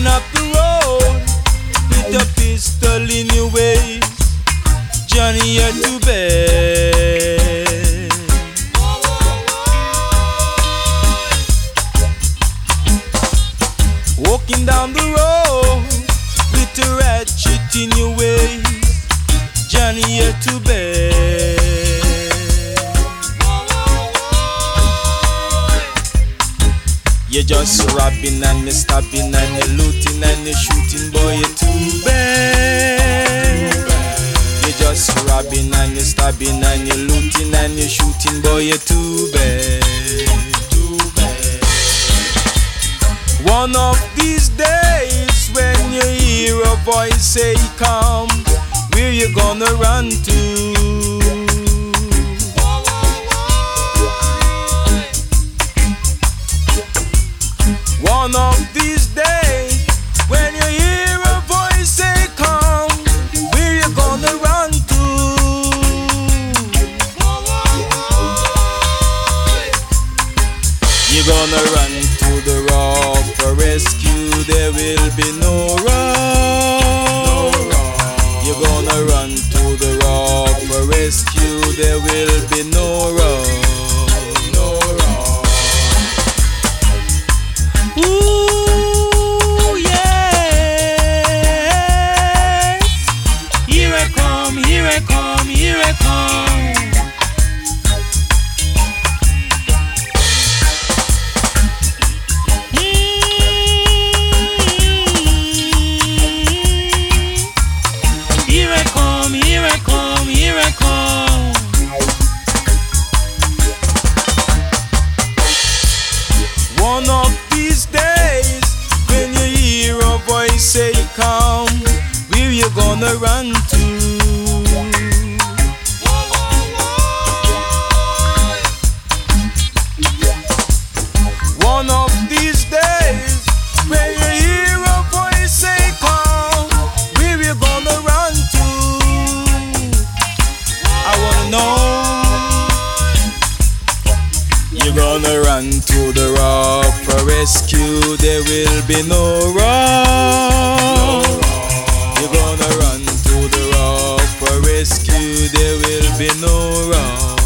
Walking up the road with a pistol in your waist, Johnny had to bed. Walking down the road with a ratchet in your waist, Johnny had to bed. You just robbing and you stabbing and you looting and you shooting, boy, you too bad. You just robbing and you stabbing and you looting and you shooting, boy, you too bad. Too bad. One of these days when you hear a voice say come, where you gonna run to? One of these days, when you hear a voice say come, where you gonna run to? You're gonna run to the rock for rescue, there will be no rock. You're gonna run to the rock for rescue, there will be no rock. Ooh, yes. Here I come, here I come, here I come. Here I come, here I come, here I come. One of these days, when you hear a voice say come, where you gonna run to? One of these days, when you hear a voice say come, where you gonna run to? I wanna know. You're gonna run to the rock for rescue, there will be no rock. You're gonna run to the rock for rescue, there will be no rock.